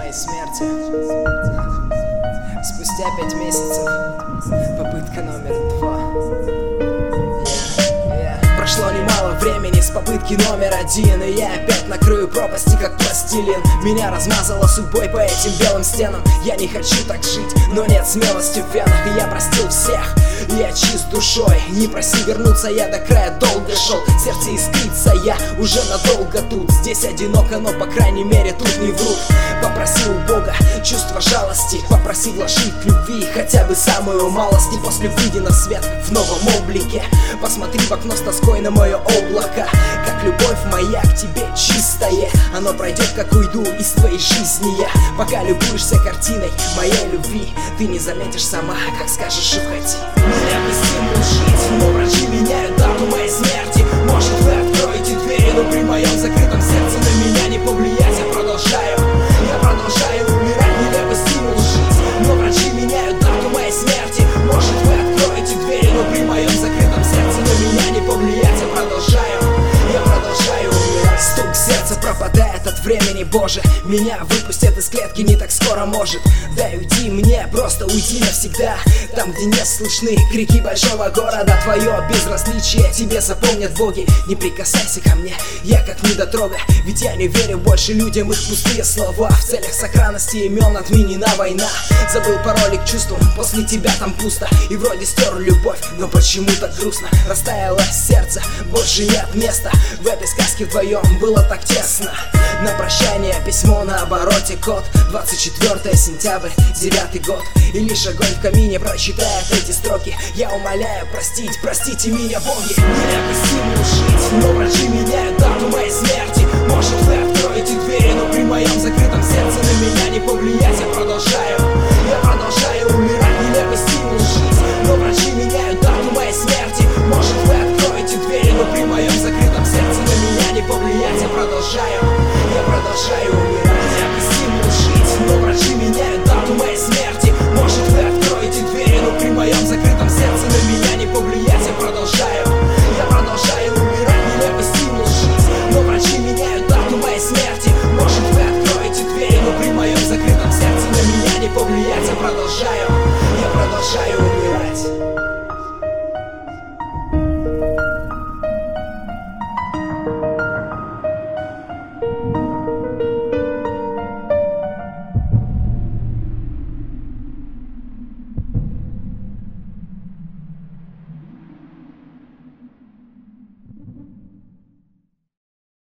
моей смерти. Спустя 5 месяцев, попытка номер 2. Прошло немало времени с попытки номер 1, и я опять накрою пропасти, как пластилин. Меня размазало судьбой по этим белым стенам. Я не хочу так жить, но нет смелости в венах. И я простил всех, и я чист душой. Не проси вернуться, я до края долго шел. Сердце искрится, я уже надолго тут. Здесь одиноко, но по крайней мере тут не врут. Попроси у Бога чувство жалости, попроси вложить любви хотя бы самую малость. И после выйди на свет в новом облике. Посмотри в окно с тоской на мое облако. Как любовь моя к тебе чистая, оно пройдет, как уйду из твоей жизни я. Пока любуешься картиной моей любви, ты не заметишь сама, как скажешь уходи. Меня бы стимул жить, но врачи меняют дату моей смерти. Может, вы откроете двери, но при моем закрытом сердце на меня не повлиять. Я продолжаю умирать. Нелепый стимул жить, но врачи меняют дату моей смерти. Может, вы откроете двери, но при моем закрытом сердце на меня не повлиять. Я продолжаю умирать. Стук сердца пропадает от времени, Боже. Меня выпустят из клетки не так скоро, может. Дай уйти мне, просто уйти навсегда. Там, где не слышны крики большого города. Твое безразличие тебе запомнят боги. Не прикасайся ко мне, я как недотрога. Ведь я не верю больше людям, их пустые слова. В целях сохранности имен отменена война. Забыл пароли к чувствам, после тебя там пусто. И вроде стер любовь, но почему так грустно? Растаяло сердце, больше нет места. В этой сказке вдвоем было так тесно. На прощание письмо на обороте, код 24 сентябрь, 9 год. И лишь огонь в камине прочитает эти строки. Я умоляю простить, простите меня, боги. Нелепый стимул жить, но врачи меняют дату моей смерти. Может, вы откроете двери, но при моем закрытом сердце на меня не повлиять. Я продолжаю умирать. Нелепый стимул жить, но врачи меняют дату моей смерти. Может, вы откроете двери, но при моем закрытом сердце на меня не повлиять. Я продолжаю умирать. Нелепый стимул жить, но врачи меняют дату моей смерти. Может, вы откроете двери, но при моем закрытом сердце на меня не повлиять. Я продолжаю умирать. Нелепый стимул жить, но врачи меняют дату моей смерти. Может, вы откроете двери, но при моем закрытом сердце на меня не повлиять. Я продолжаю умирать.